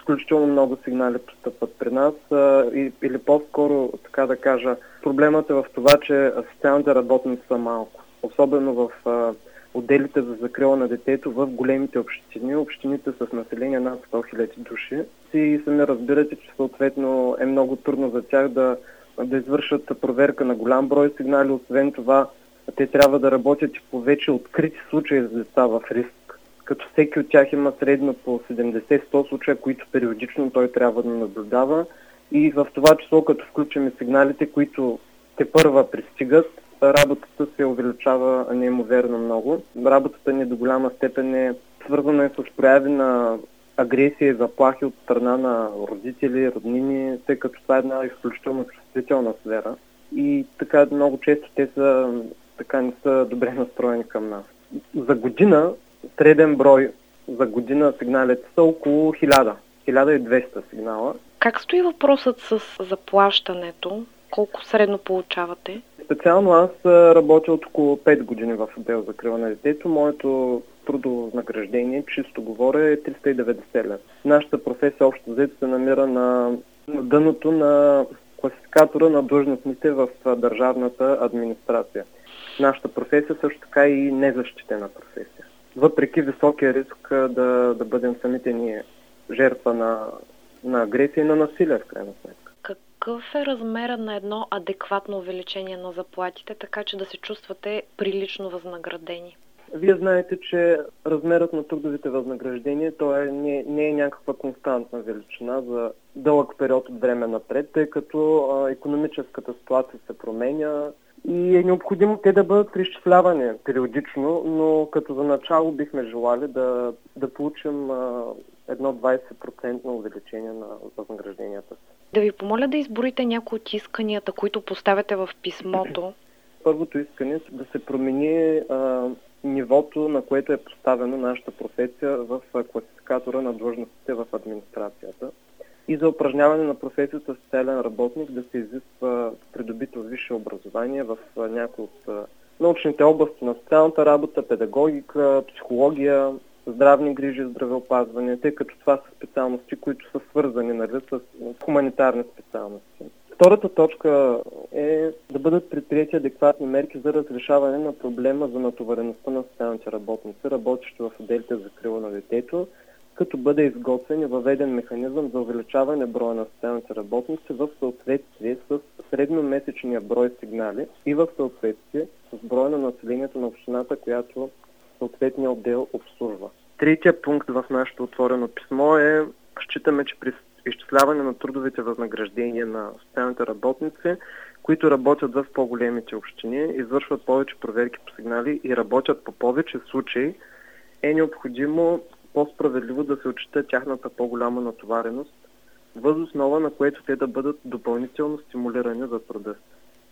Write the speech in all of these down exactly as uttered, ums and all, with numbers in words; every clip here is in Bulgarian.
изключително много сигнали постъпват при нас а, и, или по-скоро, така да кажа, проблемът е в това, че социалните работници са малко. Особено в а, отделите за закрила на детето в големите общини, общините с население над сто хиляди души. И сами разбирате, че съответно е много трудно за тях да, да извършат проверка на голям брой сигнали. Освен това, те трябва да работят и по вече открити случаи за деца в риск, като всеки от тях има средно по седемдесет до сто случая, които периодично той трябва да наблюдава. И в това число, като включим сигналите, които те първа пристигат, работата се увеличава неимоверно много. Работата ни до голяма степен е свързана с прояви на агресия и заплахи от страна на родители, роднини, тъй като това е една изключително чувствителна сфера. И така много често те са, така не са добре настроени към нас. За година, среден брой за година сигналите са около хиляда, хиляда и двеста сигнала. Как стои въпросът с заплащането? Колко средно получавате? Специално аз работя от около пет години в отдел за закрила на детето. Моето трудово възнаграждение, чисто говоря, е триста и деветдесет лева. Нашата професия общо взето се намира на, на дъното на класификатора на длъжностните в държавната администрация. Нашата професия също така и незащитена професия. Въпреки високия риск да, да бъдем самите ние жертва на, на агресия и на насилие в крайна сметка. Какъв е размерът на едно адекватно увеличение на заплатите, така че да се чувствате прилично възнаградени? Вие знаете, че размерът на трудовите възнаграждения то е, не, не е някаква константна величина за дълъг период от време напред, тъй като а, икономическата ситуация се променя и е необходимо те да бъдат преизчислявани периодично, но като за начало бихме желали да, да получим а, едно двадесет процента увеличение на възнагражденията. Да ви помоля да изборите някои от исканията, които поставяте в писмото. Първото искане е да се промени а, нивото, на което е поставено нашата професия в класификатора на длъжностите в администрацията. И за упражняване на професията социален работник да се изисква придобито висше образование в някои от научните области на социалната работа, педагогика, психология, здравни грижи, здравеопазване, тъй като това са специалности, които са свързани, нали, с хуманитарни специалности. Втората точка е да бъдат предприети адекватни мерки за разрешаване на проблема за натовареността на социалните работници, работещи в отделите за закрила на детето, като бъде изготвен и въведен механизъм за увеличаване броя на социалните работници в съответствие с средномесечния брой сигнали и в съответствие с броя на населението на общината, която съответния отдел обслужва. Третия пункт в нашето отворено писмо е, считаме, че при изчисляване на трудовите възнаграждения на социалните работници, които работят в по-големите общини, извършват повече проверки по сигнали и работят по повече случаи, е необходимо по-справедливо да се отчита тяхната по-голяма натовареност, въз основа на което те да бъдат допълнително стимулирани за труда си.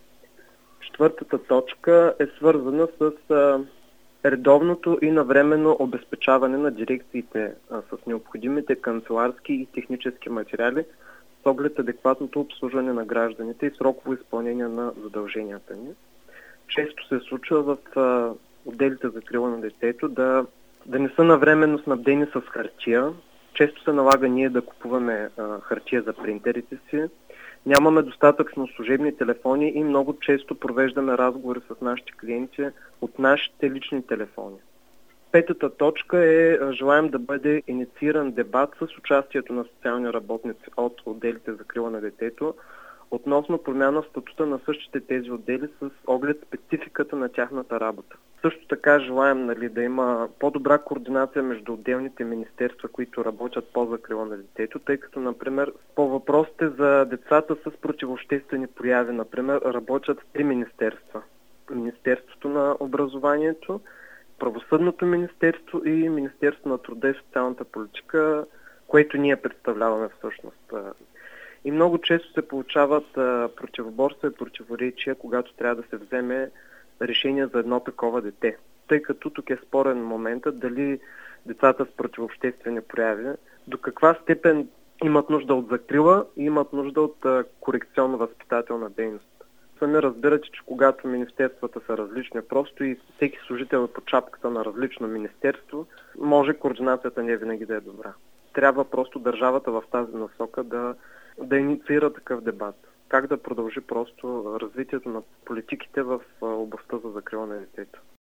Четвъртата точка е свързана с а, редовното и навременно обезпечаване на дирекциите а, с необходимите канцеларски и технически материали с оглед адекватното обслужване на гражданите и сроково изпълнение на задълженията ни. Често се случва в а, отделите за закрила на детето да, да не са навременно снабдени с хартия. Често се налага ние да купуваме а, хартия за принтерите си. Нямаме достатъчно служебни телефони и много често провеждаме разговори с нашите клиенти от нашите лични телефони. Петата точка е, желаем да бъде иницииран дебат с участието на социални работници от отделите за закрила на детето относно промяна в статута на същите тези отдели с оглед спецификата на тяхната работа. Също така желаем, нали, да има по-добра координация между отделните министерства, които работят по закрила на детето, тъй като, например, по въпросите за децата с противообществени прояви, например, работят три министерства. Министерството на образованието, Правосъдното министерство и Министерството на труда и социалната политика, което ние представляваме всъщност. И много често се получават противоборства и противоречия, когато трябва да се вземе решение за едно такова дете. Тъй като тук е спорен моментът дали децата с противообществени прояви до каква степен имат нужда от закрила и имат нужда от корекционно-възпитателна дейност. Сами разбирате, че когато министерствата са различни, просто и всеки служител е под шапката на различно министерство, може координацията не винаги да е добра. трябва просто държавата в тази насока да, да инициира такъв дебат. Как да продължи просто развитието на политиките в областта за закрила на детето.